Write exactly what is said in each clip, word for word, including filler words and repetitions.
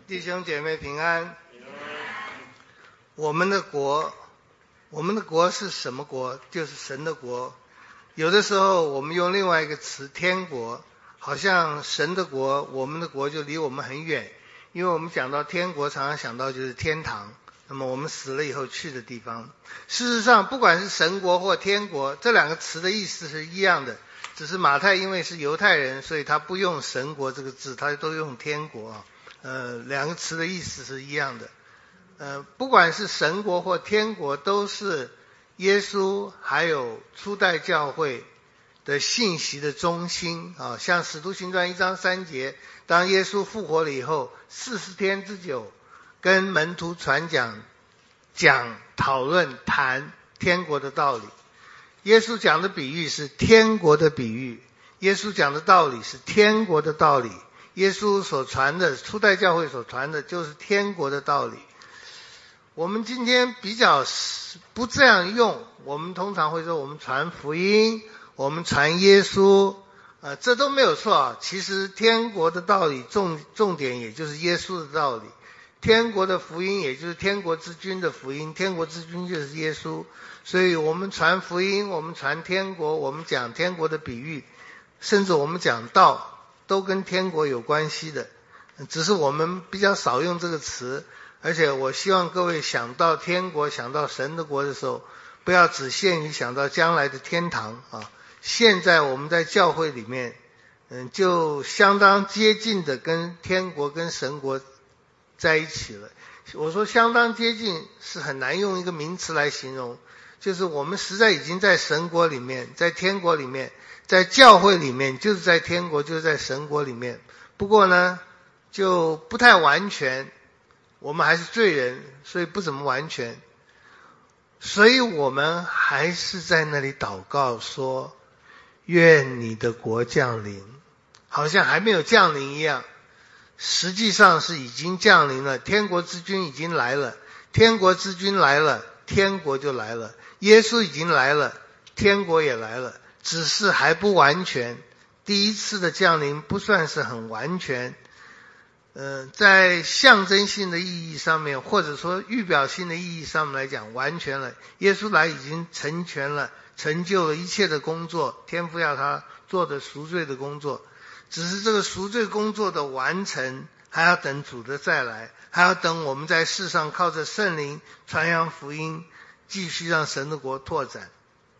弟兄姐妹平安。我们的国，我们的国是什么国？就是神的国。有的时候我们用另外一个词天国，好像神的国，我们的国就离我们很远，因为我们讲到天国常常想到就是天堂，那么我们死了以后去的地方。事实上不管是神国或天国，这两个词的意思是一样的，只是马太因为是犹太人，所以他不用神国这个字，他都用天国啊。呃，两个词的意思是一样的。呃，不管是神国或天国，都是耶稣还有初代教会的信息的中心啊。像使徒行传一章三节，当耶稣复活了以后，四十天之久跟门徒传讲、讲、讨论、谈天国的道理。耶稣讲的比喻是天国的比喻，耶稣讲的道理是天国的道理。耶稣所传的，初代教会所传的就是天国的道理。我们今天比较不这样用，我们通常会说我们传福音，我们传耶稣，呃，这都没有错啊。其实天国的道理重重点也就是耶稣的道理，天国的福音也就是天国之君的福音，天国之君就是耶稣。所以我们传福音，我们传天国，我们讲天国的比喻，甚至我们讲道，都跟天国有关系的，只是我们比较少用这个词。而且我希望各位想到天国，想到神的国的时候，不要只限于想到将来的天堂啊。现在我们在教会里面，嗯，就相当接近的跟天国跟神国在一起了。我说相当接近是很难用一个名词来形容，就是我们实在已经在神国里面，在天国里面，在教会里面，就是在天国，就是在神国里面。不过呢，就不太完全，我们还是罪人，所以不怎么完全。所以我们还是在那里祷告说，愿你的国降临，好像还没有降临一样，实际上是已经降临了，天国之君已经来了，天国之君来了，天国就来了，耶稣已经来了，天国也来了，只是还不完全。第一次的降临不算是很完全，呃，在象征性的意义上面，或者说预表性的意义上面来讲，完全了。耶稣来已经成全了，成就了一切的工作，天父要他做的赎罪的工作。只是这个赎罪工作的完成，还要等主的再来，还要等我们在世上靠着圣灵传扬福音，继续让神的国拓展。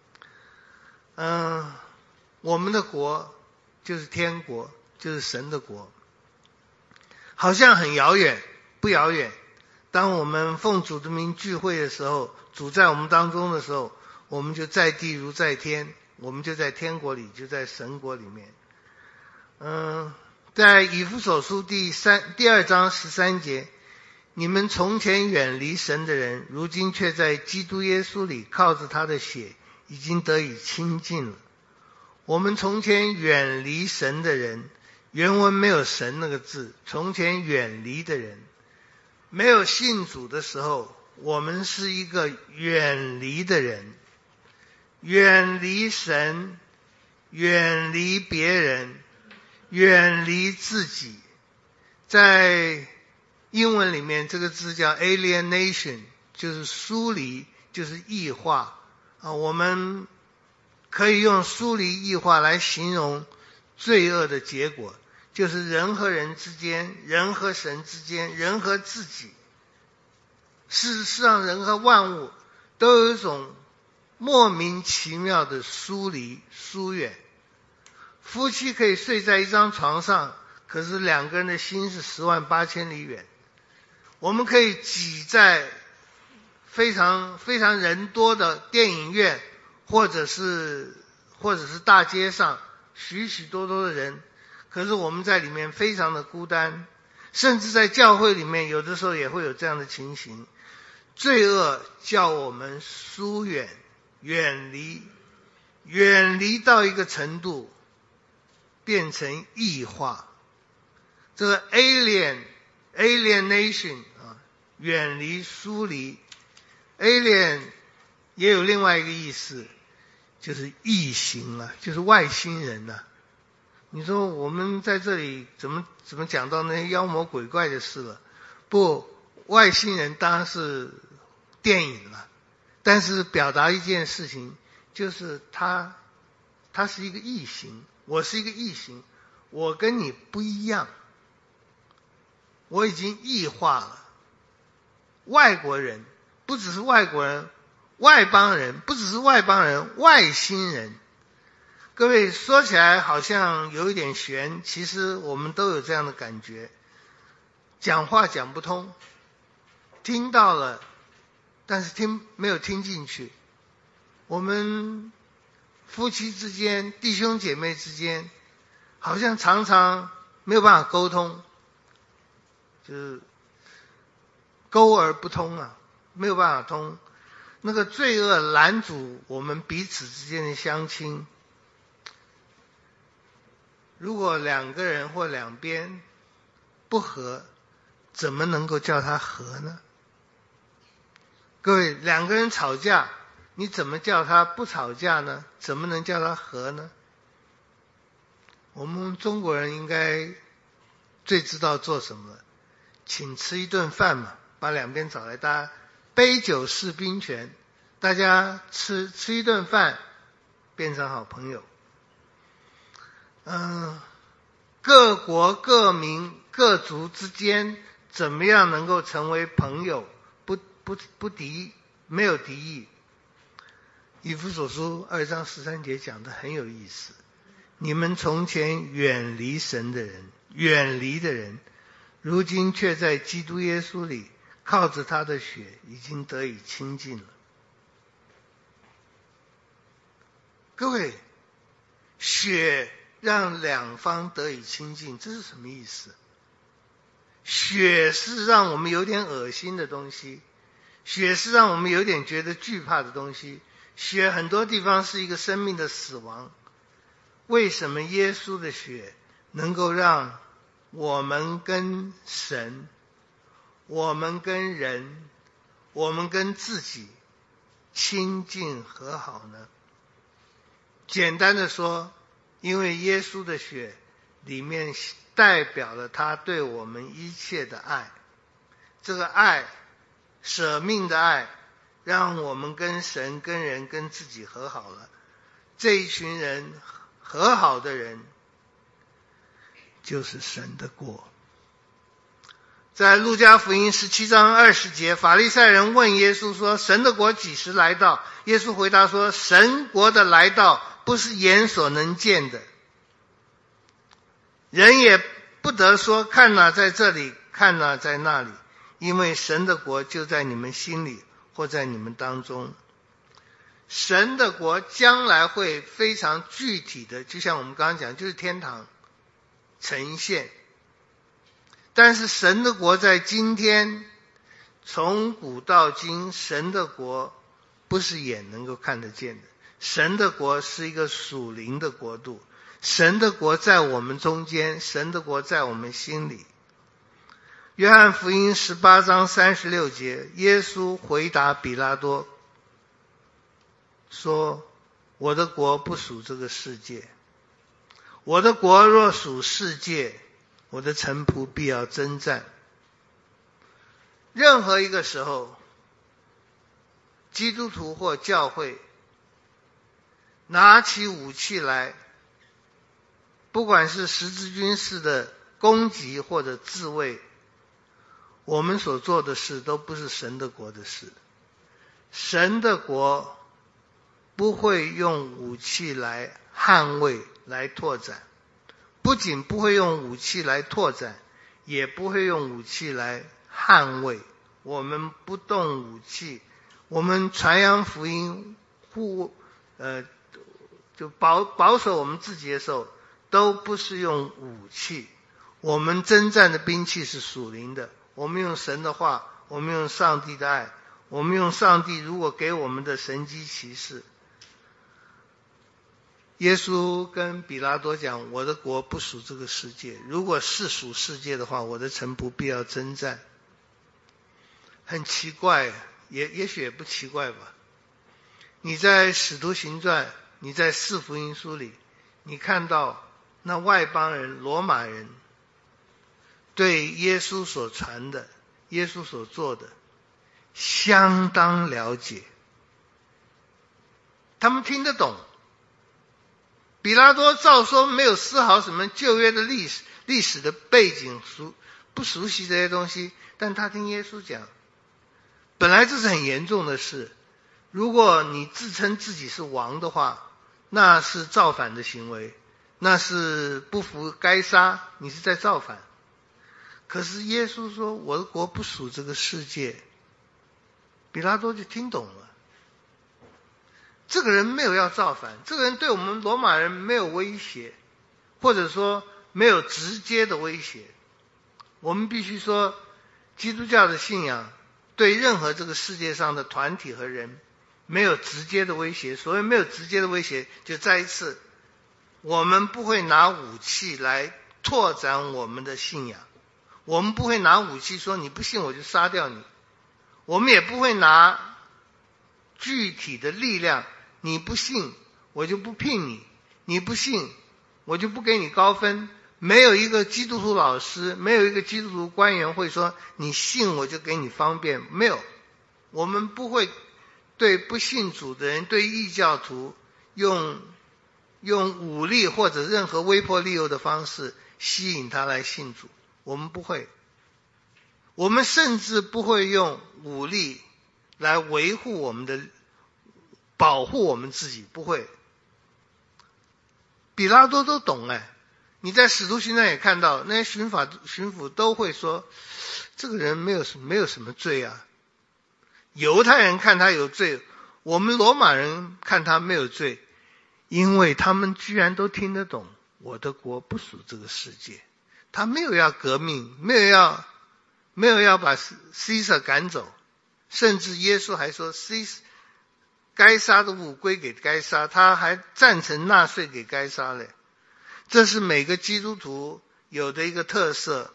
嗯、呃，我们的国就是天国，就是神的国。好像很遥远，不遥远。当我们奉主的名聚会的时候，主在我们当中的时候，我们就在地如在天，我们就在天国里，就在神国里面。嗯，在以弗所书第三第二章十三节，你们从前远离神的人，如今却在基督耶稣里靠着他的血已经得以亲近了。我们从前远离神的人，原文没有神那个字，从前远离的人，没有信主的时候，我们是一个远离的人，远离神，远离别人，远离自己。在英文里面这个字叫 alienation， 就是疏离，就是异化啊。我们可以用疏离异化来形容罪恶的结果，就是人和人之间，人和神之间，人和自己。事实上人和万物都有一种莫名其妙的疏离疏远。夫妻可以睡在一张床上，可是两个人的心是十万八千里远。我们可以挤在非常非常人多的电影院，或者是或者是大街上，许许多多的人，可是我们在里面非常的孤单。甚至在教会里面有的时候也会有这样的情形。罪恶叫我们疏远，远离，远离到一个程度变成异化。这个 alien alienation 啊，远离疏离。 alien 也有另外一个意思，就是异形啊，就是外星人啊。你说我们在这里怎么怎么讲到那些妖魔鬼怪的事了？ 不，外星人当然是电影了，但是表达一件事情，就是他他是一个异形，我是一个异形，我跟你不一样，我已经异化了。外国人不只是外国人，外邦人不只是外邦人，外星人。各位说起来好像有一点悬，其实我们都有这样的感觉，讲话讲不通，听到了但是听没有听进去。我们夫妻之间，弟兄姐妹之间，好像常常没有办法沟通，就是沟而不通啊，没有办法通。那个罪恶拦阻我们彼此之间的相亲。如果两个人或两边不和，怎么能够叫他和呢？各位，两个人吵架，你怎么叫他不吵架呢？怎么能叫他和呢？我们中国人应该最知道做什么了，请吃一顿饭嘛，把两边找来，大家杯酒释兵权，大家吃吃一顿饭，变成好朋友。嗯，各国各民各族之间怎么样能够成为朋友，不不不敌，没有敌意。以弗所书二章十三节讲得很有意思，你们从前远离神的人，远离的人，如今却在基督耶稣里靠着他的血已经得以亲近了。各位，血让两方得以亲近，这是什么意思？血是让我们有点恶心的东西，血是让我们有点觉得惧怕的东西，血很多地方是一个生命的死亡。为什么耶稣的血能够让我们跟神，我们跟人，我们跟自己亲近和好呢？简单的说，因为耶稣的血里面代表了他对我们一切的爱，这个爱，舍命的爱，让我们跟神、跟人、跟自己和好了。这一群人和好的人，就是神的国。在路加福音十七章二十节，法利赛人问耶稣说：神的国几时来到？耶稣回答说：神国的来到不是眼所能见的，人也不得说看哪在这里，看哪在那里，因为神的国就在你们心里或在你们当中。神的国将来会非常具体的，就像我们刚刚讲，就是天堂呈现。但是神的国在今天，从古到今，神的国不是眼能够看得见的，神的国是一个属灵的国度，神的国在我们中间，神的国在我们心里。约翰福音十八章三十六节，耶稣回答比拉多说：我的国不属这个世界，我的国若属世界，我的臣仆必要征战。任何一个时候，基督徒或教会拿起武器来，不管是十字军式的攻击或者自卫，我们所做的事都不是神的国的事。神的国不会用武器来捍卫，来拓展，不仅不会用武器来拓展，也不会用武器来捍卫。我们不动武器，我们传扬福音，护呃就保保守我们自己的时候，都不是用武器。我们征战的兵器是属灵的，我们用神的话，我们用上帝的爱，我们用上帝如果给我们的神迹奇事。耶稣跟比拉多讲：我的国不属这个世界，如果是属世界的话，我的臣仆必要征战。很奇怪，也也许也不奇怪吧。你在使徒行传，你在四福音书里，你看到那外邦人罗马人对耶稣所传的耶稣所做的相当了解，他们听得懂。比拉多照说没有丝毫什么旧约的历史历史的背景，熟不熟悉这些东西，但他听耶稣讲，本来这是很严重的事。如果你自称自己是王的话，那是造反的行为，那是不服该杀，你是在造反。可是耶稣说我的国不属这个世界，比拉多就听懂了。这个人没有要造反，这个人对我们罗马人没有威胁，或者说没有直接的威胁。我们必须说，基督教的信仰对任何这个世界上的团体和人没有直接的威胁。所谓没有直接的威胁，就再一次，我们不会拿武器来拓展我们的信仰，我们不会拿武器说你不信我就杀掉你，我们也不会拿具体的力量，你不信我就不聘你，你不信我就不给你高分。没有一个基督徒老师，没有一个基督徒官员会说你信我就给你方便，没有。我们不会对不信主的人，对异教徒用用武力或者任何威迫利诱的方式吸引他来信主，我们不会。我们甚至不会用武力来维护我们的保护我们自己，不会。比拉多都懂哎，你在使徒行传也看到，那些巡法巡抚都会说，这个人没有没有什么罪啊。犹太人看他有罪，我们罗马人看他没有罪，因为他们居然都听得懂，我的国不属这个世界。他没有要革命，没有要没有要把西撒赶走，甚至耶稣还说西撒该杀的物归给该杀，他还赞成纳税给该杀嘞。这是每个基督徒有的一个特色，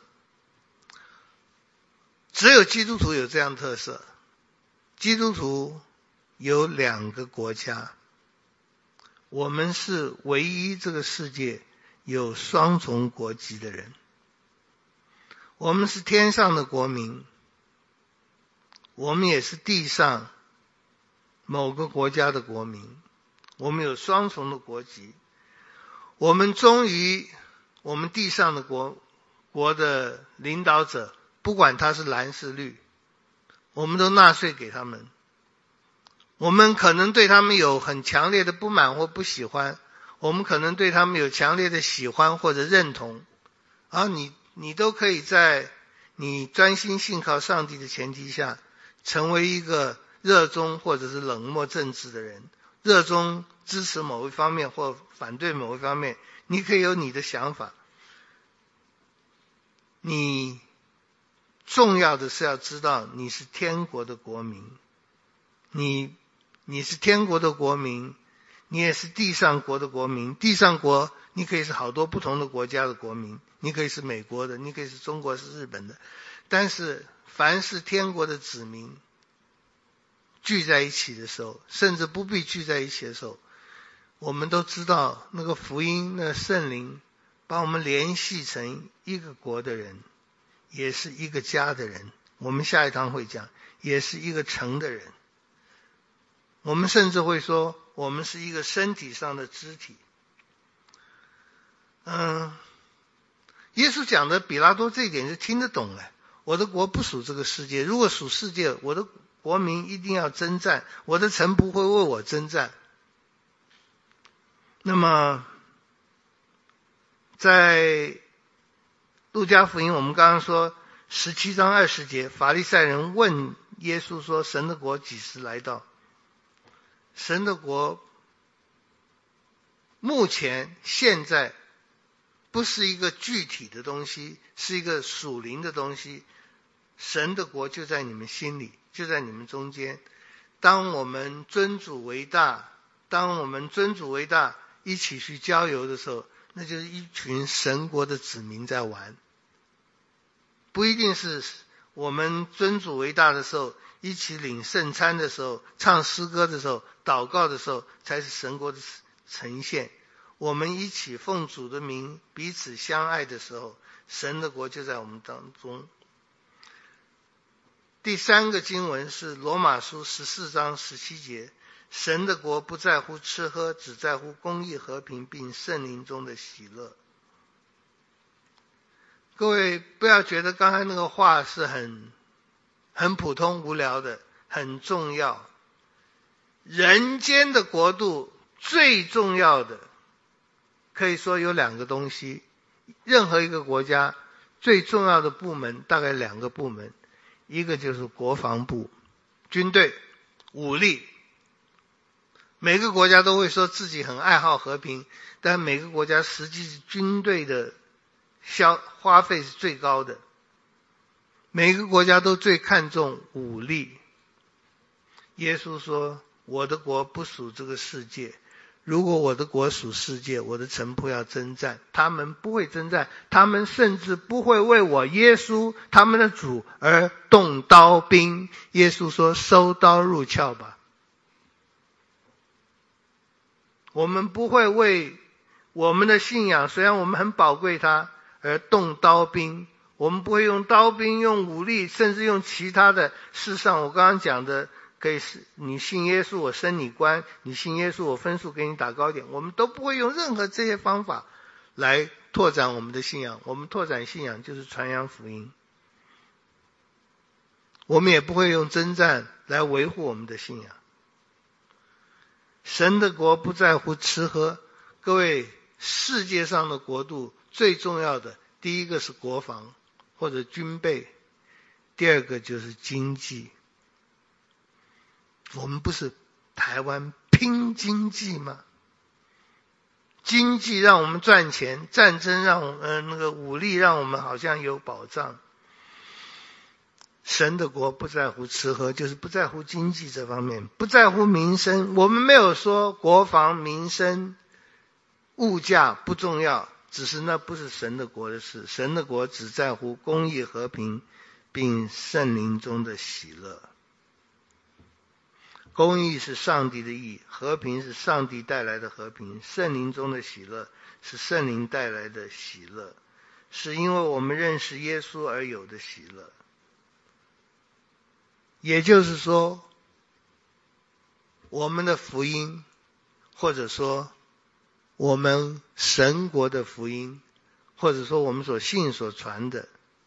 只有基督徒有这样的特色。基督徒有两个国家，我们是唯一这个世界有双重国籍的人。我们是天上的国民，我们也是地上某个国家的国民，我们有双重的国籍。我们忠于我们地上的国国的领导者，不管他是蓝是绿，我们都纳税给他们。我们可能对他们有很强烈的不满或不喜欢，我们可能对他们有强烈的喜欢或者认同，而你你都可以在你专心信靠上帝的前提下，成为一个热衷或者是冷漠政治的人，热衷支持某一方面或反对某一方面，你可以有你的想法。你重要的是要知道你是天国的国民，你你是天国的国民，你也是地上国的国民。地上国你可以是好多不同的国家的国民，你可以是美国的，你可以是中国是日本的，但是凡是天国的子民聚在一起的时候，甚至不必聚在一起的时候，我们都知道那个福音，那个圣灵把我们联系成一个国的人，也是一个家的人。我们下一堂会讲，也是一个城的人。我们甚至会说，我们是一个身体上的肢体。嗯，耶稣讲的比拉多这一点就听得懂了。我的国不属这个世界，如果属世界，我的国民一定要征战，我的城不会为我征战。那么在路加福音我们刚刚说十七章二十节，法利赛人问耶稣说，神的国几时来到？神的国目前现在不是一个具体的东西，是一个属灵的东西。神的国就在你们心里，就在你们中间。当我们尊主为大，当我们尊主为大一起去郊游的时候，那就是一群神国的子民在玩。不一定是我们尊主为大的时候，一起领圣餐的时候，唱诗歌的时候，祷告的时候，才是神国的呈现。我们一起奉主的名彼此相爱的时候，神的国就在我们当中。 第三个经文是罗马书十四章十七节，神的国不在乎吃喝，只在乎公义和平，并圣灵中的喜乐。各位不要觉得刚才那个话是很很普通无聊的，很重要。人间的国度最重要的可以说有两个东西，任何一个国家最重要的部门大概两个部门，一个就是国防部，军队武力。每个国家都会说自己很爱好和平，但每个国家实际军队的消花费是最高的，每个国家都最看重武力。耶稣说，我的国不属这个世界，如果我的国属世界，我的臣仆要征战，他们不会征战，他们甚至不会为我耶稣他们的主而动刀兵。耶稣说，收刀入鞘吧。我们不会为我们的信仰，虽然我们很宝贵它，而动刀兵。我们不会用刀兵，用武力，甚至用其他的。事实上我刚刚讲的，可以是你信耶稣我升你官，你信耶稣我分数给你打高点，我们都不会用任何这些方法来拓展我们的信仰。我们拓展信仰就是传扬福音，我们也不会用征战来维护我们的信仰。神的国不在乎吃喝，各位，世界上的国度最重要的，第一个是国防或者军备，第二个就是经济。我们不是台湾拼经济吗？经济让我们赚钱，战争让我们、呃、那个武力让我们好像有保障。神的国不在乎吃喝，就是不在乎经济这方面，不在乎民生。我们没有说国防、民生、物价不重要，只是那不是神的国的事。神的国只在乎公义、和平，并圣灵中的喜乐。公义是上帝的义，和平是上帝带来的和平，圣灵中的喜乐是圣灵带来的喜乐，是因为我们认识耶稣而有的喜乐。也就是说，我们的福音，或者说我们神国的福音，或者说我们所信所传的，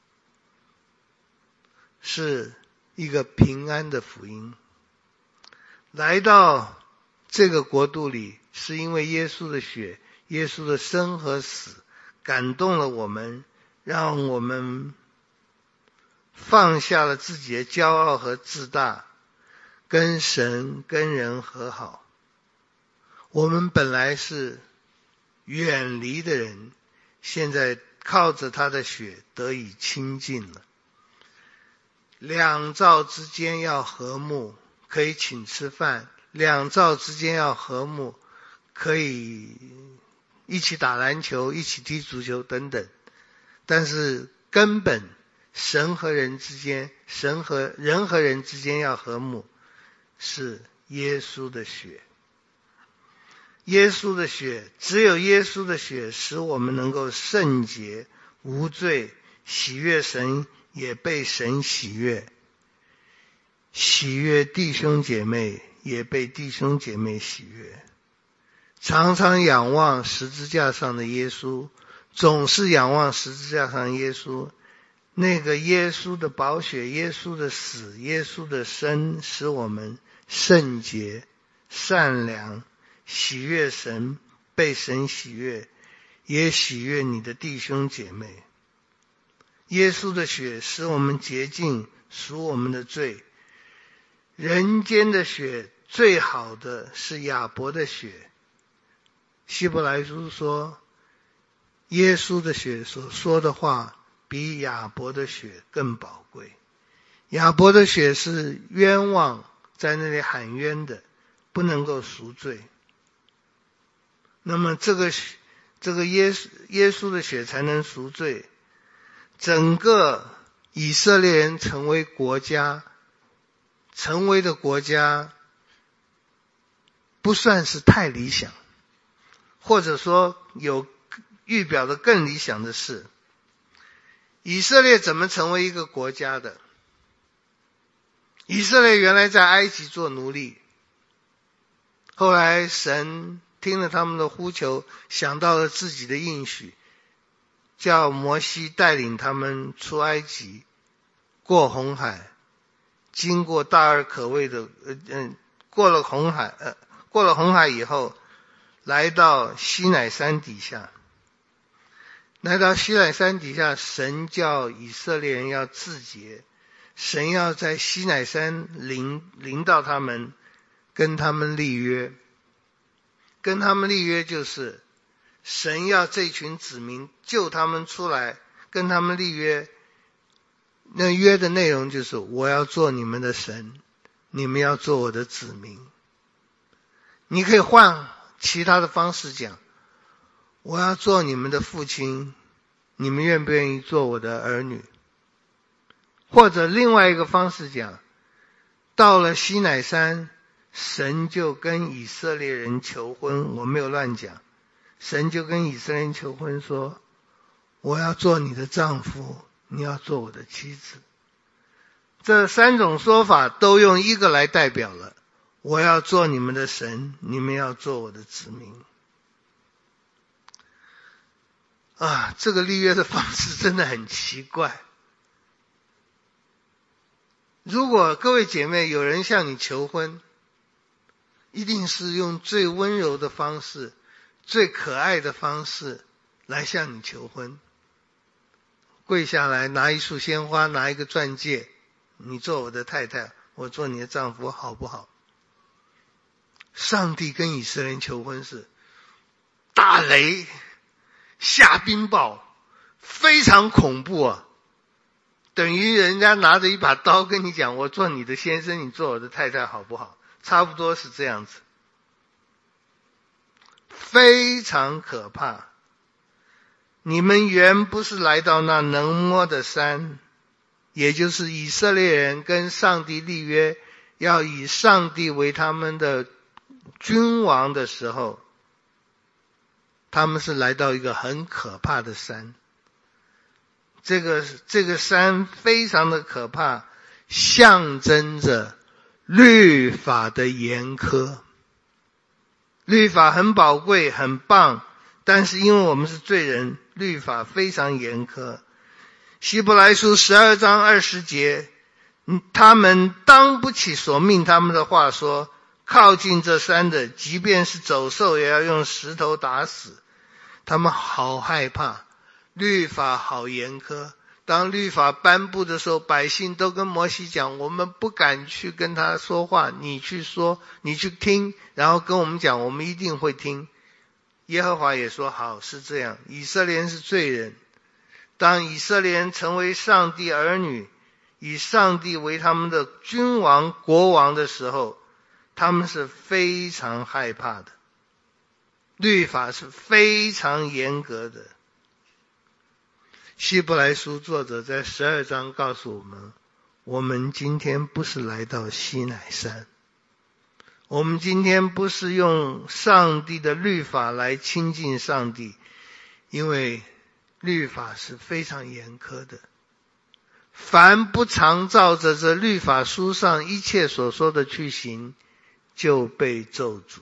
是一个平安的福音。来到这个国度里，是因为耶稣的血，耶稣的生和死感动了我们，让我们放下了自己的骄傲和自大，跟神跟人和好。我们本来是远离的人，现在靠着他的血得以亲近了。两造之间要和睦，可以请吃饭；两造之间要和睦，可以一起打篮球，一起踢足球等等。但是根本神和人之间，神和人和人之间要和睦，是耶稣的血。耶稣的血，只有耶稣的血使我们能够圣洁无罪，喜悦神，也被神喜悦，喜悦弟兄姐妹，也被弟兄姐妹喜悦。常常仰望十字架上的耶稣，总是仰望十字架上的耶稣，那个耶稣的宝血，耶稣的死，耶稣的生，使我们圣洁、善良，喜悦神，被神喜悦，也喜悦你的弟兄姐妹。耶稣的血使我们洁净，赎我们的罪。人间的血最好的是亚伯的血。希伯来书说，耶稣的血所说的话比亚伯的血更宝贵。亚伯的血是冤枉，在那里喊冤的，不能够赎罪。那么这个这个耶稣耶稣的血才能赎罪。整个以色列人成为国家，成为的国家不算是太理想，或者说有预表的更理想的事。以色列怎么成为一个国家的？ 以色列原来在埃及做奴隶，后来神听了他们的呼求，想到了自己的应许，叫摩西带领他们出埃及，过红海，经过大而可畏的呃嗯，过了红海呃过了红海以后，来到西乃山底下。来到西乃山底下，神叫以色列人要自洁，神要在西乃山临临到他们，跟他们立约。跟他们立约就是神要这群子民救他们出来，跟他们立约。那约的内容就是我要做你们的神，你们要做我的子民。你可以换其他的方式讲，我要做你们的父亲，你们愿不愿意做我的儿女？或者另外一个方式讲，到了西乃山，神就跟以色列人求婚，我没有乱讲，神就跟以色列人求婚说，我要做你的丈夫，你要做我的妻子。这三种说法都用一个来代表了，我要做你们的神，你们要做我的子民。啊，这个立约的方式真的很奇怪。如果各位姐妹有人向你求婚，一定是用最温柔的方式，最可爱的方式来向你求婚。跪下来，拿一束鲜花，拿一个钻戒，你做我的太太，我做你的丈夫，好不好？上帝跟以色列人求婚是打雷下冰雹，非常恐怖啊！等于人家拿着一把刀跟你讲，我做你的先生，你做我的太太，好不好？差不多是这样子，非常可怕。你们原不是来到那能摸的山，也就是以色列人跟上帝立约，要以上帝为他们的君王的时候，他们是来到一个很可怕的山。这个这个山非常的可怕，象征着律法的严苛。律法很宝贵很棒，但是因为我们是罪人，律法非常严苛。希伯来书十二章二十节，他们当不起所命他们的话说，靠近这山的，即便是走兽也要用石头打死。他们好害怕，律法好严苛。当律法颁布的时候，百姓都跟摩西讲，我们不敢去跟他说话，你去说，你去听，然后跟我们讲，我们一定会听。耶和华也说好，是这样。以色列人是罪人，当以色列人成为上帝儿女，以上帝为他们的君王国王的时候，他们是非常害怕的，律法是非常严格的。希伯来书作者在十二章告诉我们，我们今天不是来到西乃山，我们今天不是用上帝的律法来亲近上帝，因为律法是非常严苛的，凡不常照着这律法书上一切所说的去行，就被咒诅。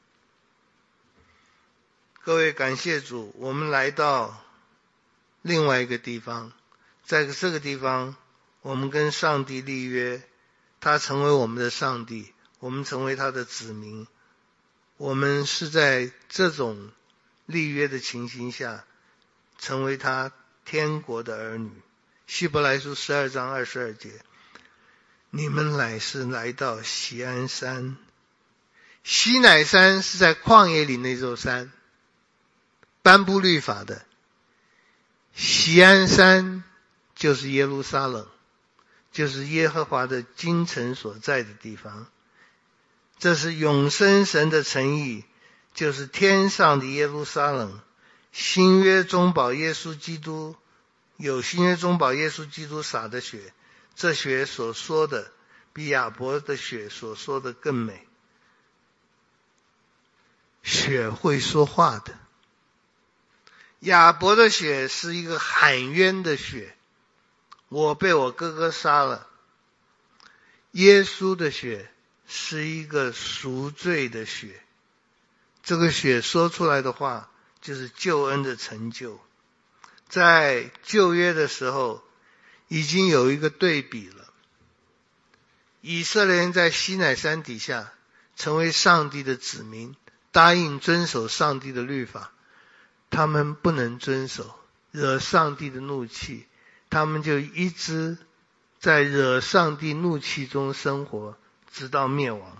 各位感谢主，我们来到另外一个地方，在这个地方我们跟上帝立约，他成为我们的上帝，我们成为他的子民。我们是在这种立约的情形下成为他天国的儿女。希伯来书十二章二十二节，你们乃是来到锡安山。西乃山是在旷野里那座山，颁布律法的。锡安山就是耶路撒冷，就是耶和华的京城所在的地方。这是永生神的诚意，就是天上的耶路撒冷。新约中保耶稣基督，有新约中保耶稣基督洒的血，这血所说的比亚伯的血所说的更美。血会说话的。亚伯的血是一个喊冤的血，我被我哥哥杀了。 耶稣的血是一个赎罪的血，这个血说出来的话就是救恩的成就。在旧约的时候已经有一个对比了，以色列人在西乃山底下成为上帝的子民，答应遵守上帝的律法，他们不能遵守，惹上帝的怒气，他们就一直在惹上帝怒气中生活，直到灭亡。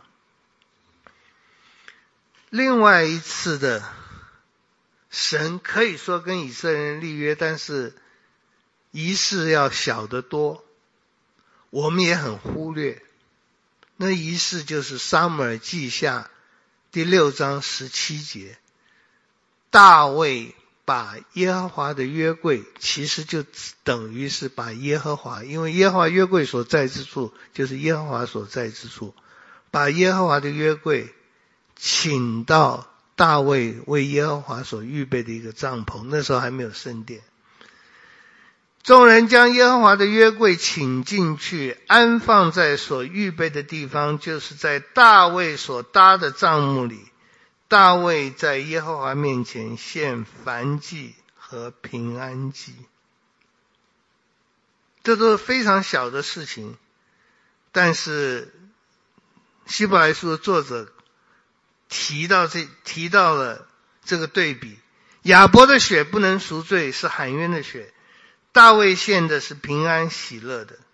另外一次的神可以说跟以色列人立约，但是仪式要小得多，我们也很忽略。那仪式就是撒母耳记下第六章十七节，大卫把耶和华的约柜，其实就等于是把耶和华，因为耶和华约柜所在之处就是耶和华所在之处，把耶和华的约柜请到大卫为耶和华所预备的一个帐篷，那时候还没有圣殿。众人将耶和华的约柜请进去，安放在所预备的地方，就是在大卫所搭的帐幕里。大卫在耶和华面前献燔祭和平安祭，这都是非常小的事情，但是希伯来书的作者提到这提到了这个对比。亚伯的血不能赎罪，是喊冤的血；大卫献的是平安喜乐的。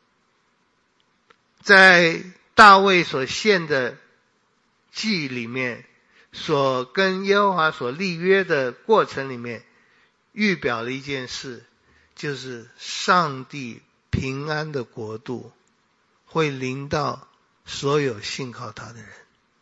在大卫所献的祭里面，所跟耶和华所立约的过程里面，预表了一件事，就是上帝平安的国度会临到所有信靠他的人。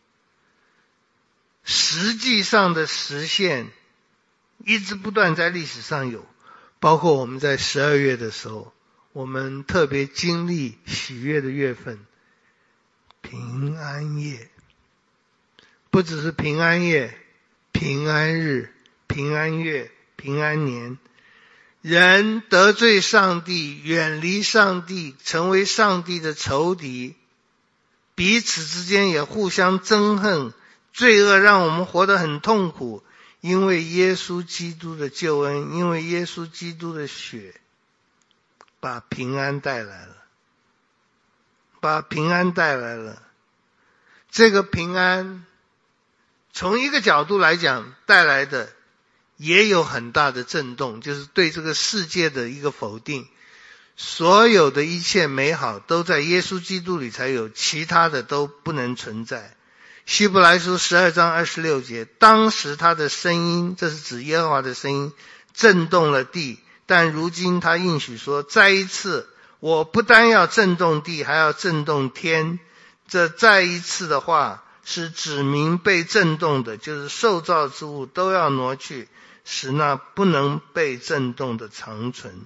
实际上的实现一直不断在历史上有，包括我们在十二月的时候，我们特别经历喜悦的月份，平安夜，不只是平安夜，平安日，平安月，平安年。人得罪上帝，远离上帝，成为上帝的仇敌，彼此之间也互相憎恨，罪恶让我们活得很痛苦。因为耶稣基督的救恩，因为耶稣基督的血把平安带来了，把平安带来了。这个平安从一个角度来讲带来的也有很大的震动，就是对这个世界的一个否定。所有的一切美好都在耶稣基督里才有，其他的都不能存在。希伯来书十二章二十六节，当时他的声音，这是指耶和华的声音，震动了地，但如今他应许说，再一次，我不单要震动地，还要震动天。这再一次的话是指明被震动的，就是受造之物都要挪去，使那不能被震动的长存。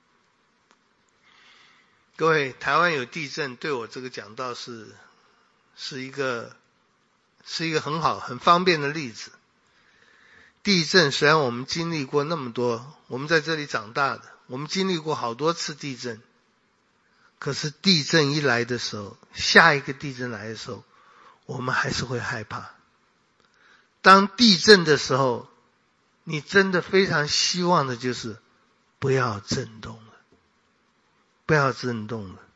各位，台湾有地震，对我这个讲道是是一个是一个很好很方便的例子。地震虽然我们经历过那么多，我们在这里长大的，我们经历过好多次地震，可是地震一来的时候，下一个地震来的时候，我们还是会害怕。当地震的时候，你真的非常希望的就是不要震动了，不要震动了。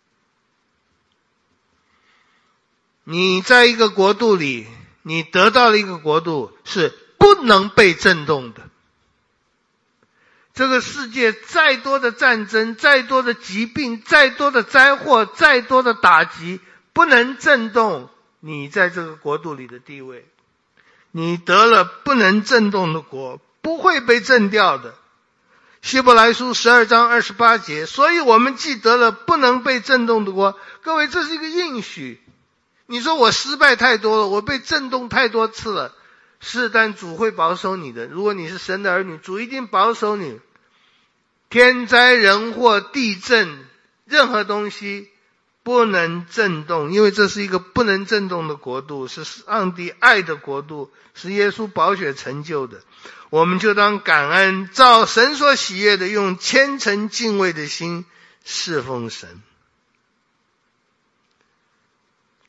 你在一个国度里，你得到了一个国度是不能被震动的。这个世界再多的战争，再多的疾病，再多的灾祸，再多的打击，不能震动你在这个国度里的地位。你得了不能震动的国，不会被震掉的。希伯来书十二章二十八节，所以我们既得了不能被震动的国，各位，这是一个应许。你说我失败太多了，我被震动太多次了，是，但主会保守你的。如果你是神的儿女，主一定保守你。天灾人祸地震，任何东西不能震动，因为这是一个不能震动的国度，是上帝爱的国度，是耶稣宝血成就的。我们就当感恩，照神所喜悦的，用虔诚敬畏的心侍奉神。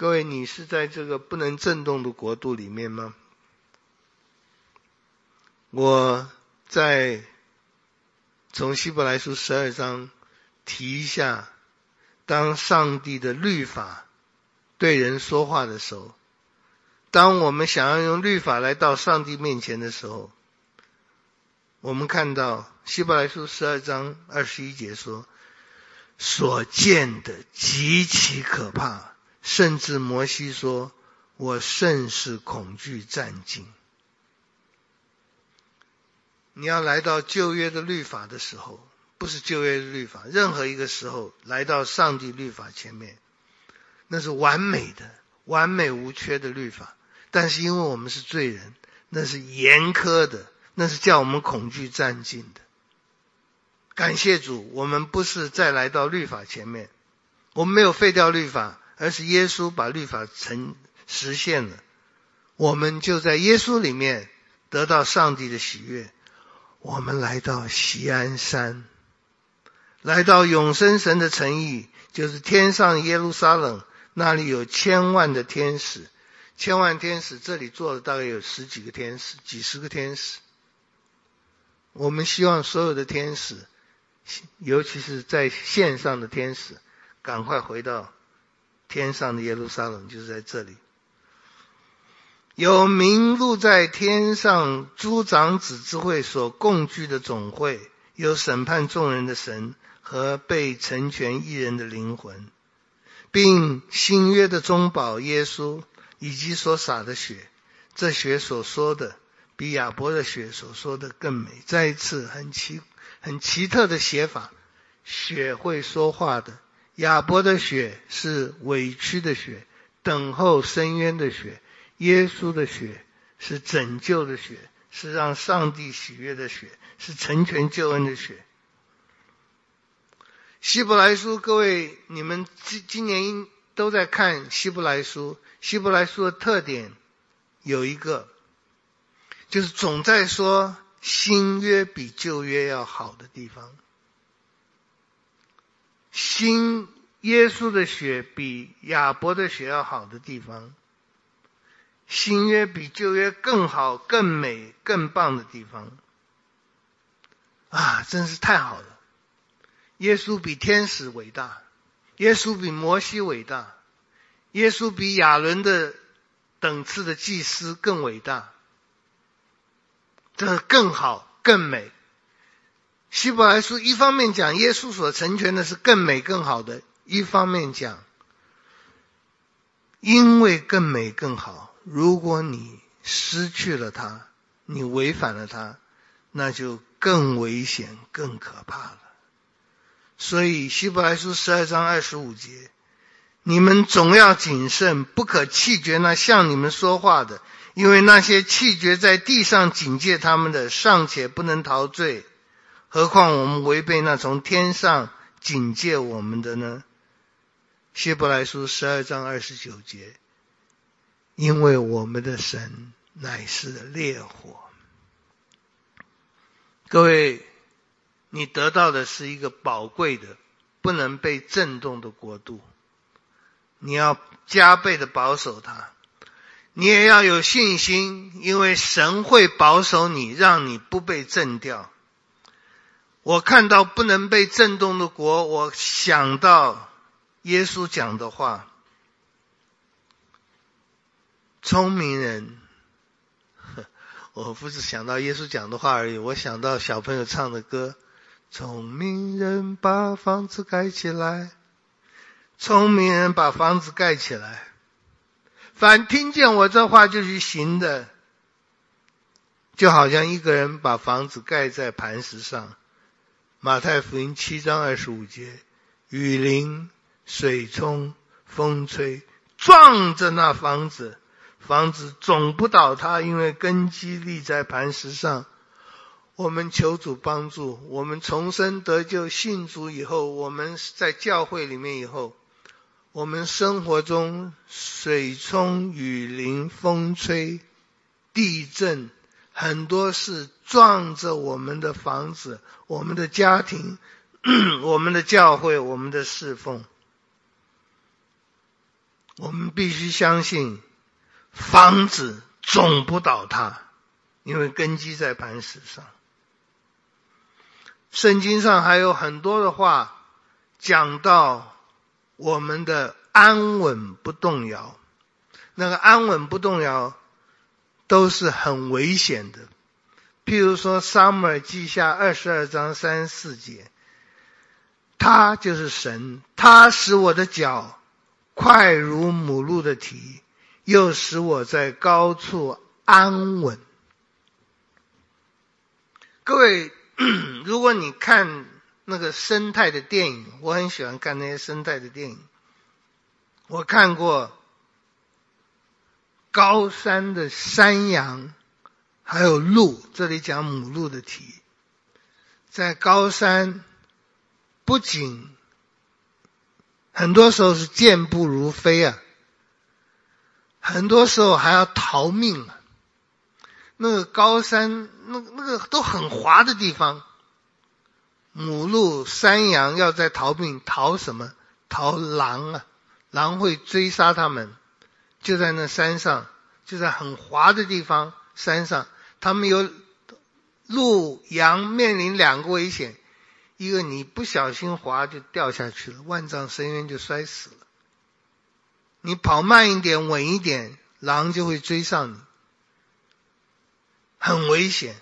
各位，你是在这个不能震动的国度里面吗？我在从希伯来书十二章提一下，当上帝的律法对人说话的时候，当我们想要用律法来到上帝面前的时候，我们看到希伯来书十二章二十一节说，所见的极其可怕，甚至摩西说，我甚是恐惧战兢。你要来到旧约的律法的时候，不是旧约的律法，任何一个时候来到上帝律法前面，那是完美的，完美无缺的律法。但是因为我们是罪人，那是严苛的，那是叫我们恐惧战兢的。感谢主，我们不是再来到律法前面，我们没有废掉律法，而是耶稣把律法成实现了，我们就在耶稣里面得到上帝的喜悦。我们来到锡安山，来到永生神的城邑，就是天上耶路撒冷，那里有千万的天使，千万天使，这里坐了大概有十几个天使，几十个天使。我们希望所有的天使，尤其是在线上的天使，赶快回到天上的耶路撒冷，就是在这里。有名录在天上诸长子之会所共聚的总会，有审判众人的神和被成全一人的灵魂，并新约的中保耶稣以及所洒的血，这血所说的比亚伯的血所说的更美。再一次很奇很奇特的写法，血会说话的，亚伯的血是委屈的血，等候深渊的血，耶稣的血是拯救的血，是让上帝喜悦的血，是成全救恩的血。希伯来书，各位你们今年都在看希伯来书，希伯来书的特点有一个，就是总在说新约比旧约要好的地方，新耶稣的血比亚伯的血要好的地方，新约比旧约更好更美更棒的地方啊，真是太好了。耶稣比天使伟大，耶稣比摩西伟大，耶稣比亚伦的等次的祭司更伟大，这更好更美。希伯来书一方面讲耶稣所成全的是更美更好的，一方面讲因为更美更好，如果你失去了它，你违反了它，那就更危险更可怕了。所以希伯来书十二章二十五节，你们总要谨慎，不可弃绝那向你们说话的，因为那些弃绝在地上警戒他们的，尚且不能逃罪，何况我们违背那从天上警戒我们的呢？希伯来书十二章二十九节，因为我们的神乃是烈火。各位，你得到的是一个宝贵的不能被震动的国度，你要加倍的保守它，你也要有信心，因为神会保守你，让你不被震掉。我看到不能被震动的国，我想到耶稣讲的话，聪明人，我不是想到耶稣讲的话而已，我想到小朋友唱的歌，聪明人把房子盖起来，聪明人把房子盖起来，凡听见我这话就去行的，就好像一个人把房子盖在磐石上。马太福音七章二十五节，雨淋水冲风吹，撞着那房子，房子总不倒塌，因为根基立在磐石上。我们求主帮助，我们重生得救信主以后，我们在教会里面以后，我们生活中水冲雨淋风吹地震，很多事撞着我们的房子，我们的家庭，我们的教会，我们的侍奉。 我们必须相信房子总不倒塌，因为根基在磐石上。圣经上还有很多的话讲到我们的安稳不动摇，那个安稳不动摇都是很危险的。譬如说撒母耳记下二十二章三十四节，他就是神，他使我的脚快如母鹿的蹄，又使我在高处安稳。各位，如果你看那个生态的电影，我很喜欢看那些生态的电影。我看过高山的山羊还有鹿，这里讲母鹿的蹄，在高山不仅很多时候是健步如飞啊，很多时候还要逃命啊。那个高山那那个都很滑的地方，母鹿山羊要在逃命，逃什么？逃狼啊，狼会追杀他们，就在那山上，就在很滑的地方山上，他们有鹿羊面临两个危险，一个你不小心滑就掉下去了，万丈深渊就摔死了，你跑慢一点稳一点，狼就会追上你，很危险。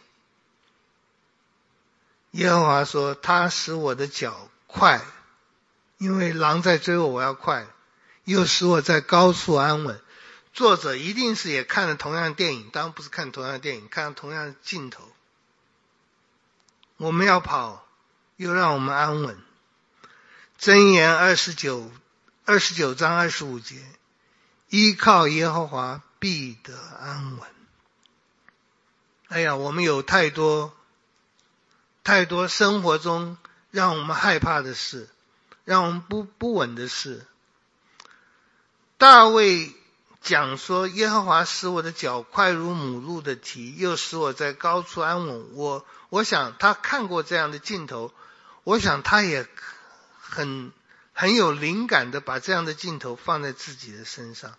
耶和华说他使我的脚快，因为狼在追我，我要快，又使我在高处安稳。作者一定是也看了同样的电影，当然不是看同样的电影，看了同样的镜头。我们要跑，又让我们安稳。箴言二十九二十九章二十五节，依靠耶和华必得安稳。哎呀，我们有太多太多生活中让我们害怕的事，让我们不不稳的事。大卫讲说，耶和华使我的脚快如母鹿的蹄，又使我在高处安稳。我我想他看过这样的镜头，我想他也很很有灵感的把这样的镜头放在自己的身上。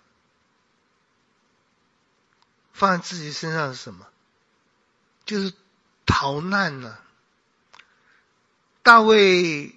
放在自己身上是什么？就是逃难了、啊。大卫，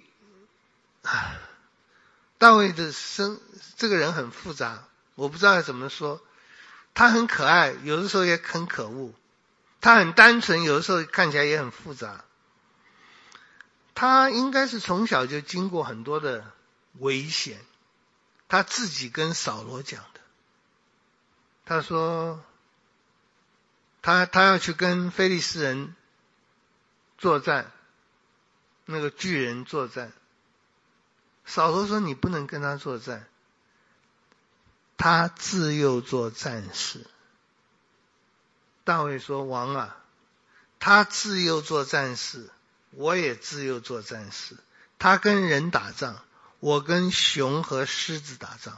大卫的生这个人很复杂，我不知道怎么说。他很可爱，有的时候也很可恶；他很单纯，有的时候看起来也很复杂。他应该是从小就经过很多的危险，他自己跟扫罗讲的。他说，他他要去跟非利士人作战。那个巨人作战，扫罗说你不能跟他作战，他自幼做战士。大卫说王啊，他自幼做战士，我也自幼做战士，他跟人打仗，我跟熊和狮子打仗。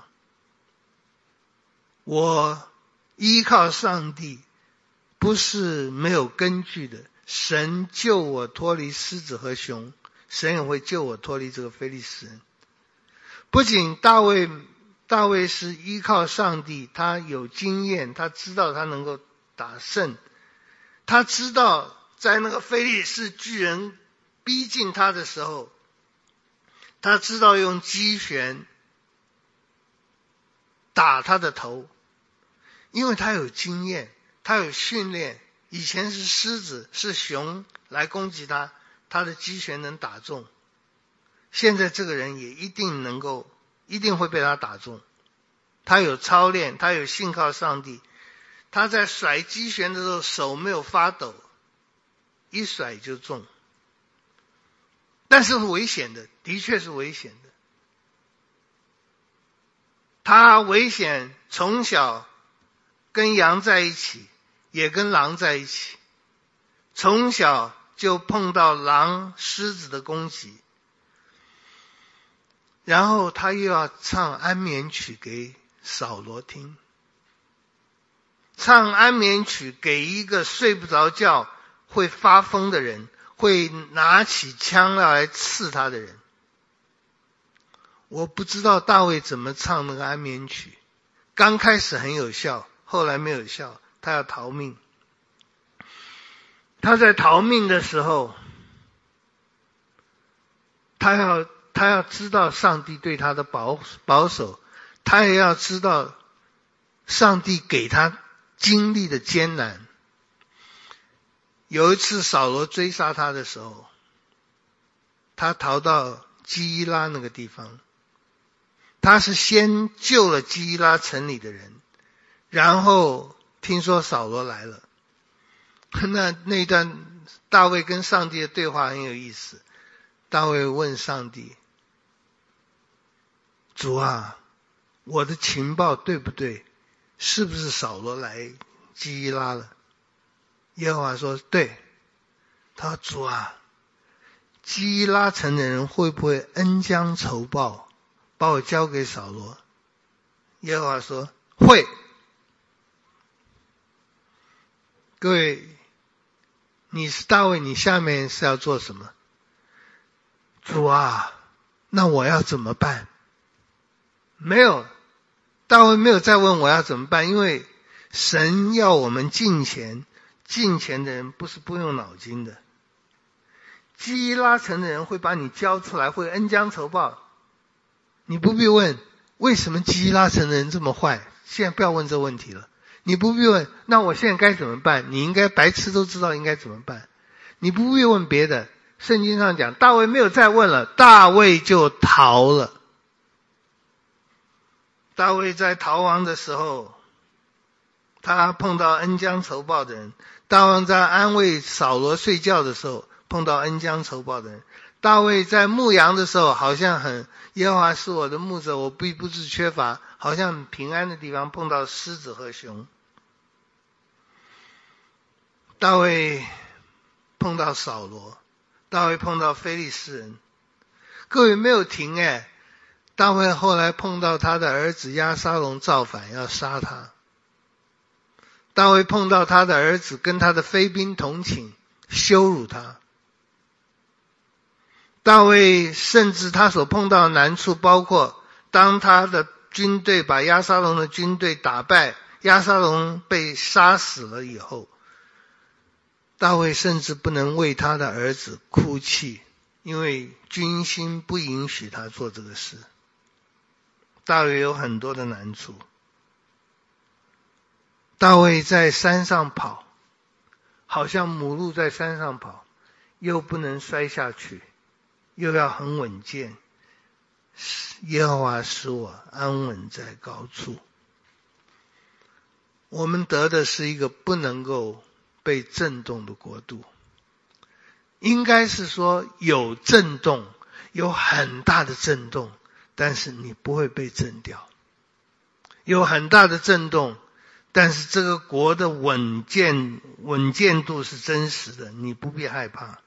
我依靠上帝不是没有根据的，神救我脱离狮子和熊，神也会救我脱离这个非利士人。不仅大卫大卫是依靠上帝，他有经验，他知道他能够打胜，他知道在那个非利士巨人逼近他的时候，他知道用击拳打他的头，因为他有经验，他有训练，以前是狮子是熊来攻击他，他的击拳能打中。现在这个人也一定能够一定会被他打中，他有操练，他有信靠上帝，他在甩击拳的时候手没有发抖，一甩就中。但是危险的，的确是危险的。他危险从小跟羊在一起，也跟狼在一起，从小就碰到狼狮子的攻击，然后他又要唱安眠曲给扫罗听，唱安眠曲给一个睡不着觉会发疯的人，会拿起枪要来刺他的人。我不知道大卫怎么唱那个安眠曲， 刚开始很有效，后来没有效，他要逃命。他在逃命的时候，他要他要知道上帝对他的保保守，他也要知道上帝给他经历的艰难。有一次扫罗追杀他的时候，他逃到基伊拉那个地方，他是先救了基伊拉城里的人，然后听说扫罗来了。那那一段大卫跟上帝的对话很有意思。大卫问上帝，主啊，我的情报对不对？是不是扫罗来基伊拉了？耶和华说对。他说主啊，基伊拉城的人会不会恩将仇报，把我交给扫罗？耶和华说会。各位，你是大卫，你下面是要做什么？主啊，那我要怎么办？没有，大卫没有再问我要怎么办，因为神要我们敬虔，敬虔的人不是不用脑筋的。基伊拉城的人会把你交出来，会恩将仇报，你不必问为什么基伊拉城的人这么坏，现在不要问这问题了。你不必问那我现在该怎么办，你应该白痴都知道应该怎么办。你不必问别的，圣经上讲大卫没有再问了，大卫就逃了。大卫在逃亡的时候，他碰到恩将仇报的人。大卫在安慰扫罗睡觉的时候碰到恩将仇报的人。大卫在牧羊的时候好像很耶和华是我的牧者，我必不致缺乏，好像很平安的地方碰到狮子和熊。大卫碰到扫罗，大卫碰到非利士人。各位没有停诶，大卫后来碰到他的儿子押沙龙造反要杀他。大卫碰到他的儿子跟他的妃嫔同寝羞辱他。大卫甚至他所碰到的难处包括当他的军队把押沙龙的军队打败，押沙龙被杀死了以后，大卫甚至不能为他的儿子哭泣，因为军心不允许他做这个事。大卫有很多的难处。大卫在山上跑，好像母鹿在山上跑，又不能摔下去，又要很稳健。耶和华使我安稳在高处。我们得的是一个不能够被震动的国度，应该是说有震动，有很大的震动，但是你不会被震掉。有很大的震动，但是这个国的稳健稳健度是真实的，你不必害怕，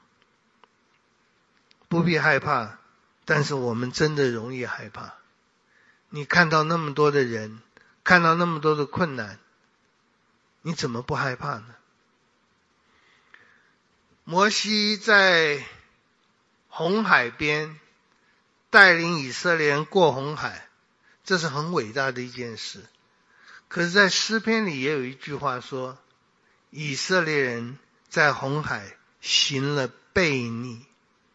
不必害怕。但是我们真的容易害怕。你看到那么多的人，看到那么多的困难，你怎么不害怕呢？摩西在红海边带领以色列人过红海，这是很伟大的一件事。可是在诗篇里也有一句话说，以色列人在红海行了悖逆。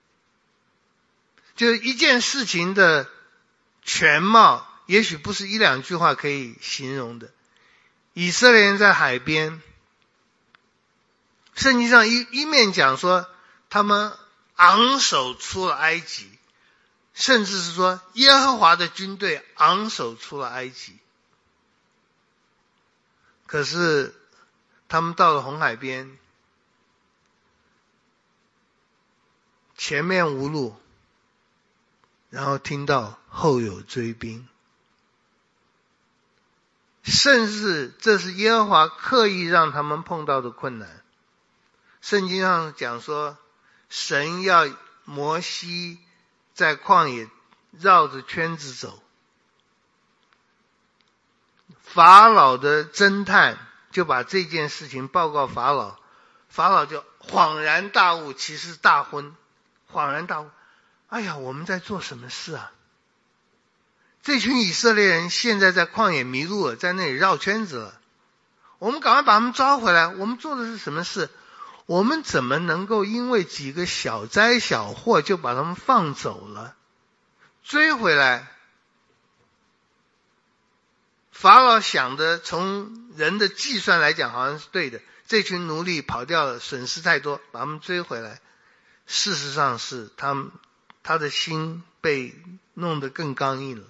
就是一件事情的全貌，也许不是一两句话可以形容的。以色列人在海边，圣经上一一面讲说他们昂首出了埃及，甚至是说耶和华的军队昂首出了埃及。可是他们到了红海边，前面无路，然后听到后有追兵，甚至这是耶和华刻意让他们碰到的困难。圣经上讲说，神要摩西在旷野绕着圈子走，法老的侦探就把这件事情报告法老，法老就恍然大悟，其实大昏，恍然大悟，哎呀，我们在做什么事啊？ 这群以色列人现在在旷野迷路了，在那里绕圈子了。我们赶快把他们抓回来。我们做的是什么事？我们怎么能够因为几个小灾小祸就把他们放走了？追回来。法老想的从人的计算来讲好像是对的，这群奴隶跑掉了，损失太多，把他们追回来。事实上是他们他的心被弄得更刚硬了，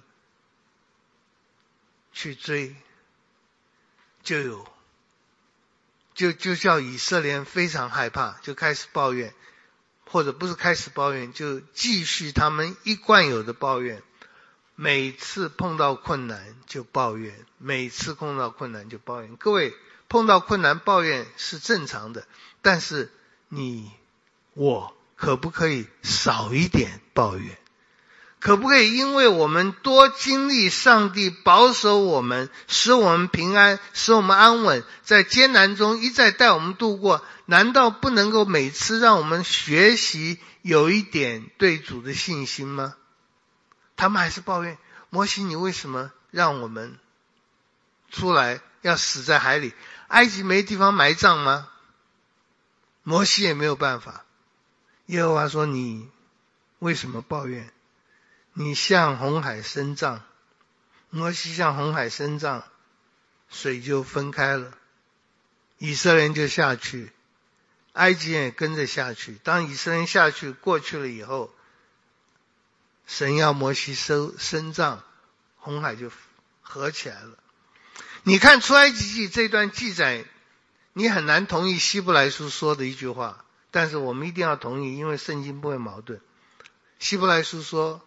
去追就有就就叫以色列人非常害怕，就开始抱怨，或者不是开始抱怨，就继续他们一贯有的抱怨。每次碰到困难就抱怨，每次碰到困难就抱怨。各位，碰到困难抱怨是正常的，但是你我可不可以少一点抱怨？可不可以因为我们多经历上帝保守我们，使我们平安，使我们安稳，在艰难中一再带我们度过，难道不能够每次让我们学习有一点对主的信心吗？他们还是抱怨，摩西你为什么让我们出来要死在海里？埃及没地方埋葬吗？摩西也没有办法。耶和华说，你为什么抱怨？你向红海伸杖，摩西向红海伸杖，水就分开了，以色列人就下去，埃及人也跟着下去。当以色列人下去过去了以后，神要摩西收伸杖，红海就合起来了。你看出埃及记这段记载，你很难同意希伯来书说的一句话，但是我们一定要同意，因为圣经不会矛盾。希伯来书说，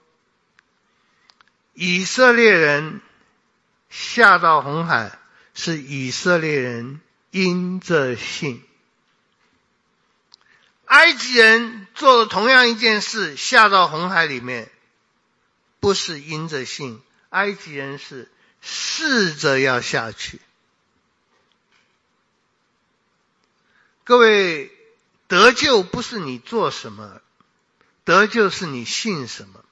以色列人下到红海是以色列人因着信，埃及人做了同样一件事，下到红海里面不是因着信，埃及人是试着要下去。各位，得救不是你做什么，得救是你信什么。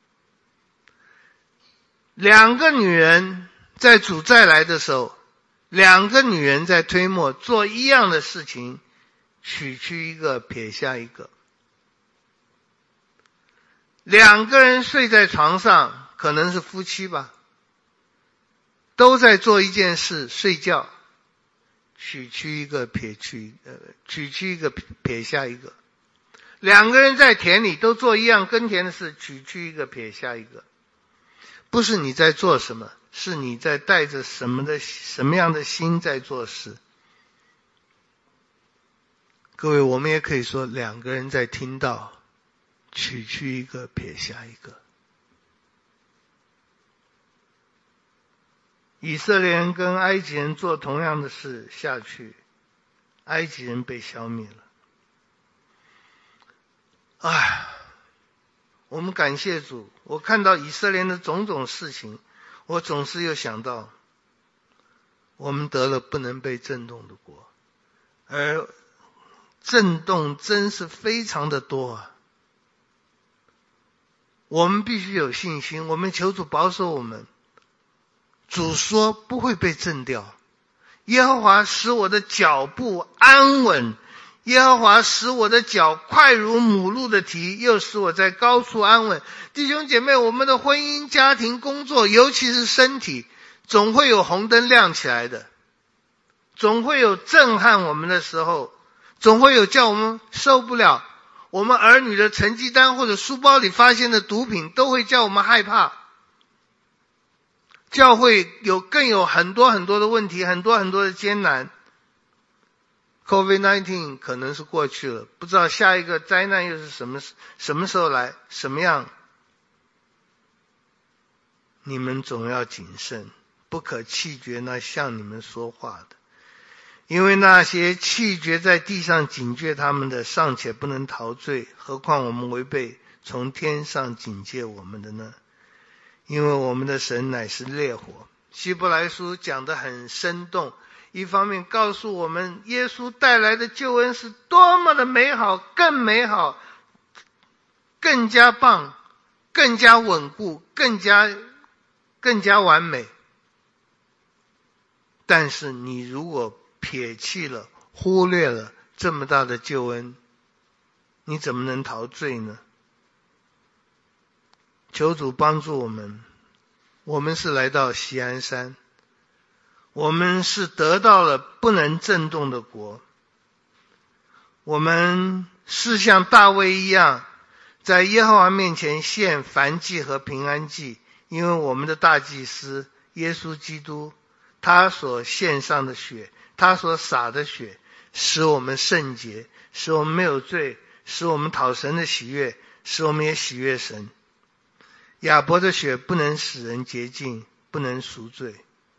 两个女人在主再来的时候，两个女人在推磨做一样的事情，取去一个撇下一个。两个人睡在床上，可能是夫妻吧，都在做一件事，睡觉，取去一个撇去呃，取去一个撇下一个。两个人在田里都做一样耕田的事，取去一个撇下一个。不是你在做什么，是你在带着什么的什么样的心在做事。各位，我们也可以说两个人在听道，取去一个撇下一个。以色列人跟埃及人做同样的事下去，埃及人被消灭了。唉，我们感谢主，我看到以色列人的种种事情，我总是又想到，我们得了不能被震动的国，而震动真是非常的多啊！我们必须有信心，我们求主保守我们。主说不会被震掉，耶和华使我的脚步安稳，耶和华使我的脚快如母鹿的蹄，又使我在高处安稳。弟兄姐妹，我们的婚姻、家庭、工作，尤其是身体，总会有红灯亮起来的，总会有震撼我们的时候，总会有叫我们受不了。我们儿女的成绩单或者书包里发现的毒品，都会叫我们害怕。教会有更有很多很多的问题，很多很多的艰难。COVID 十九 可能是过去了，不知道下一个灾难又是什么什么时候来，什么样。你们总要谨慎，不可弃绝那向你们说话的，因为那些弃绝在地上警戒他们的，尚且不能逃罪，何况我们违背从天上警戒我们的呢？因为我们的神乃是烈火。希伯来书讲得很生动，一方面告诉我们耶稣带来的救恩是多么的美好，更美好，更加棒，更加稳固，更加更加完美。但是你如果撇弃了、忽略了这么大的救恩，你怎么能逃罪呢？求主帮助我们，我们是来到锡安山，我们是得到了不能震动的国，我们是像大卫一样在耶和华面前献燔祭和平安祭，因为我们的大祭司耶稣基督，他所献上的血，他所洒的血，使我们圣洁，使我们没有罪，使我们讨神的喜悦，使我们也喜悦神。亚伯的血不能使人洁净，不能赎罪。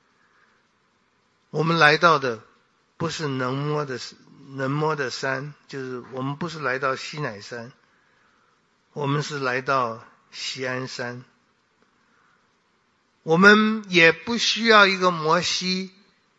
我们来到的不是能摸的能摸的山，就是我们不是来到西乃山，我们是来到锡安山。我们也不需要一个摩西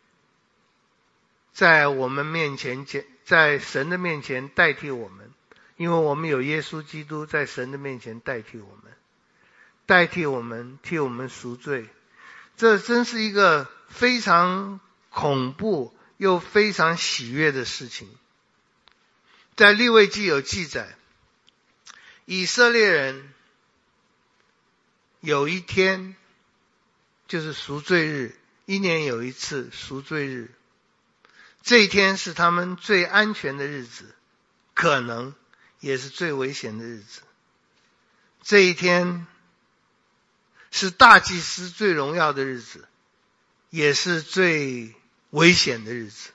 在我们面前，在神的面前代替我们，因为我们有耶稣基督在神的面前代替我们，代替我们，替我们赎罪。这真是一个非常恐怖又非常喜悦的事情。在利未记有记载，以色列人有一天就是赎罪日，一年有一次赎罪日，这一天是他们最安全的日子，可能也是最危险的日子。这一天是大祭司最荣耀的日子，也是最危险的日子。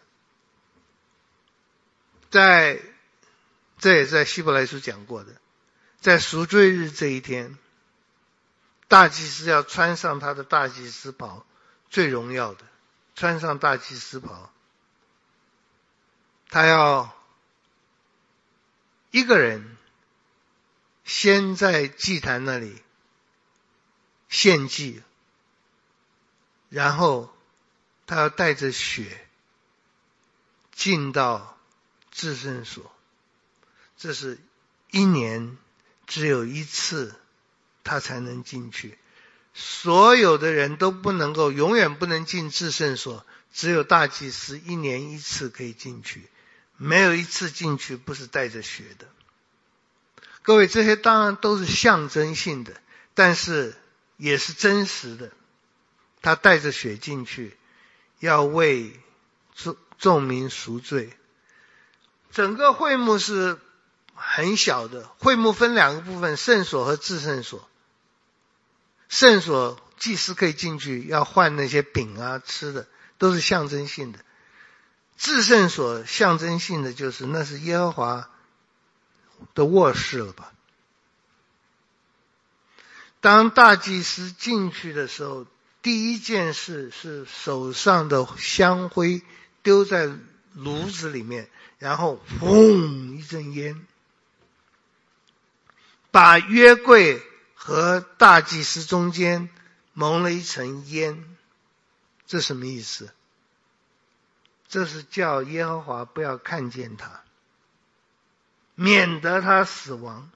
在这也在希伯来书讲过的，在赎罪日这一天，大祭司要穿上他的大祭司袍，最荣耀的，穿上大祭司袍，他要一个人先在祭坛那里献祭，然后他要带着血进到至圣所，这是一年只有一次他才能进去，所有的人都不能够，永远不能进至圣所，只有大祭司一年一次可以进去，没有一次进去不是带着血的。各位，这些当然都是象征性的，但是也是真实的。他带着血进去，要为众民赎罪。整个会幕是很小的，会幕分两个部分，圣所和至圣所。圣所祭司可以进去，要换那些饼啊吃的，都是象征性的。至圣所象征性的就是那是耶和华的卧室了吧。当大祭司进去的时候，第一件事是手上的香灰丢在炉子里面，然后轰一阵烟，把约柜和大祭司中间蒙了一层烟。这什么意思？这是叫耶和华不要看见他，免得他死亡。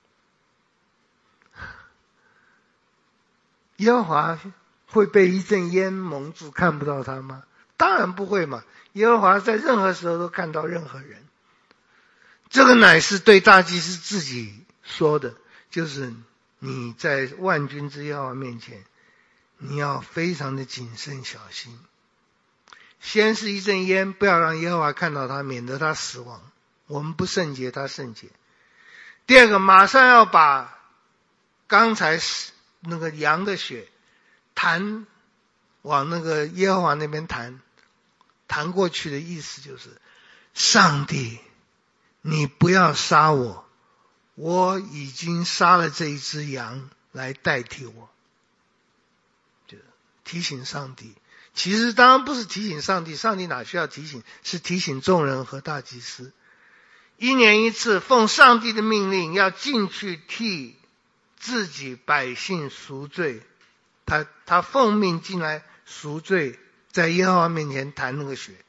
耶和华会被一阵烟蒙住看不到他吗？当然不会嘛，耶和华在任何时候都看到任何人。这个乃是对大祭司自己说的，就是你在万军之耶和华面前，你要非常的谨慎小心。先是一阵烟，不要让耶和华看到他，免得他死亡。我们不圣洁，他圣洁。第二个，马上要把刚才那个羊的血弹往那个耶和华那边弹，弹过去的意思就是，上帝，你不要杀我，我已经杀了这一只羊来代替我。就提醒上帝。其实当然不是提醒上帝，上帝哪需要提醒，是提醒众人和大祭司。一年一次奉上帝的命令要进去替自己百姓赎罪，他他奉命进来赎罪，在耶和华面前弹那个血，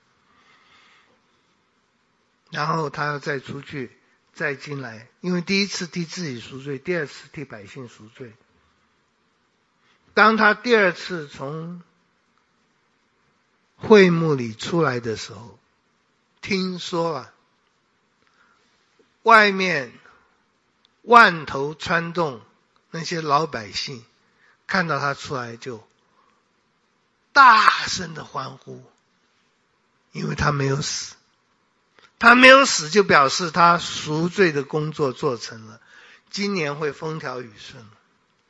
然后他要再出去再进来，因为第一次替自己赎罪，第二次替百姓赎罪。 当他第二次从会幕里出来的时候，听说了外面万头攒动，那些老百姓看到他出来就大声的欢呼，因为他没有死。他没有死就表示他赎罪的工作做成了，今年会风调雨顺了。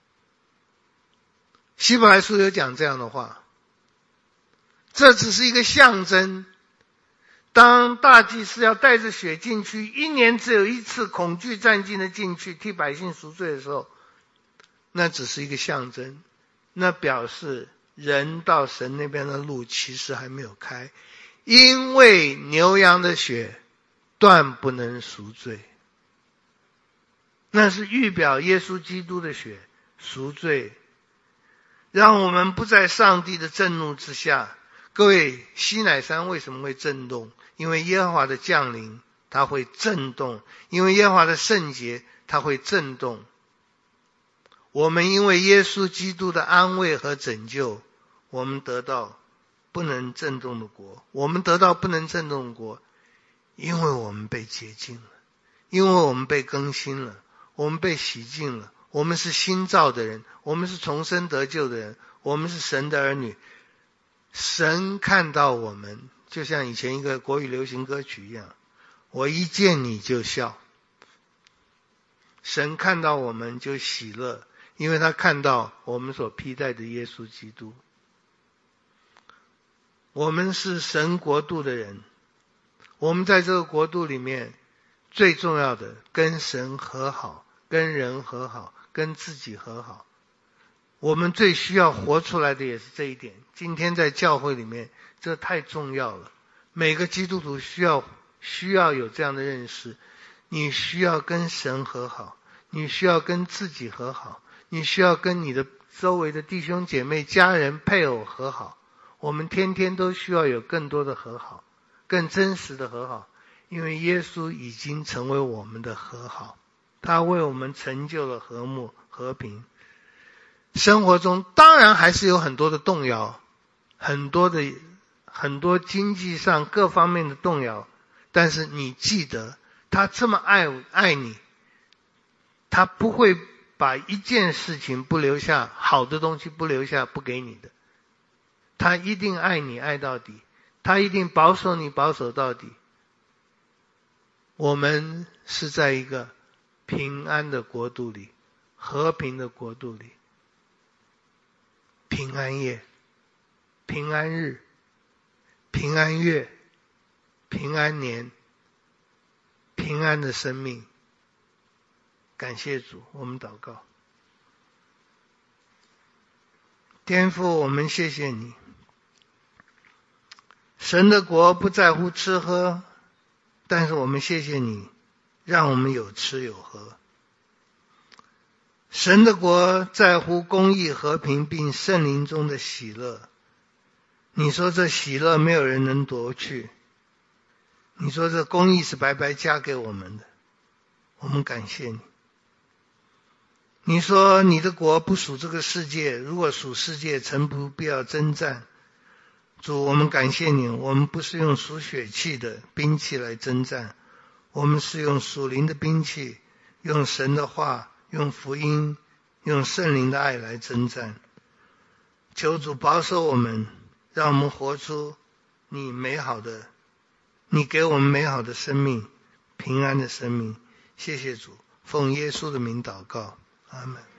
希伯来书有讲这样的话，这只是一个象征。当大祭司要带着血进去，一年只有一次恐惧战兢的进去替百姓赎罪的时候，那只是一个象征，那表示人到神那边的路其实还没有开，因为牛羊的血断不能赎罪，那是预表耶稣基督的血赎罪，让我们不在上帝的震怒之下。各位，西乃山为什么会震动？因为耶和华的降临它会震动，因为耶和华的圣洁它会震动。我们因为耶稣基督的安慰和拯救，我们得到不能震动的国。我们得到不能震动的国，因为我们被洁净了，因为我们被更新了，我们被洗净了，我们是新造的人，我们是重生得救的人，我们是神的儿女。神看到我们，就像以前一个国语流行歌曲一样，我一见你就笑。神看到我们就喜乐，因为他看到我们所披戴的耶稣基督。我们是神国度的人，我们在这个国度里面最重要的跟神和好，跟人和好，跟自己和好。我们最需要活出来的也是这一点。今天在教会里面这太重要了，每个基督徒需要需要有这样的认识。你需要跟神和好，你需要跟自己和好，你需要跟你的周围的弟兄姐妹家人配偶和好。我们天天都需要有更多的和好，更真实的和好，因为耶稣已经成为我们的和好，他为我们成就了和睦和平。生活中当然还是有很多的动摇，很多的很多经济上各方面的动摇，但是你记得他这么爱爱你，他不会把一件事情不留下，好的东西不留下不给你的，他一定爱你爱到底，他一定保守你保守到底。我们是在一个平安的国度里，和平的国度里，平安夜、平安日、平安月、平安年、平安的生命。感谢主，我们祷告。天父，我们谢谢你，神的国不在乎吃喝，但是我们谢谢你，让我们有吃有喝。神的国在乎公义和平并圣灵中的喜乐，你说这喜乐没有人能夺去，你说这公义是白白加给我们的，我们感谢你。你说你的国不属这个世界，如果属世界，曾不必要征战。主，我们感谢你，我们不是用属血气的兵器来征战，我们是用属灵的兵器，用神的话，用福音，用圣灵的爱来征战。求主保守我们，让我们活出你美好的，你给我们美好的生命，平安的生命。谢谢主，奉耶稣的名祷告，阿们。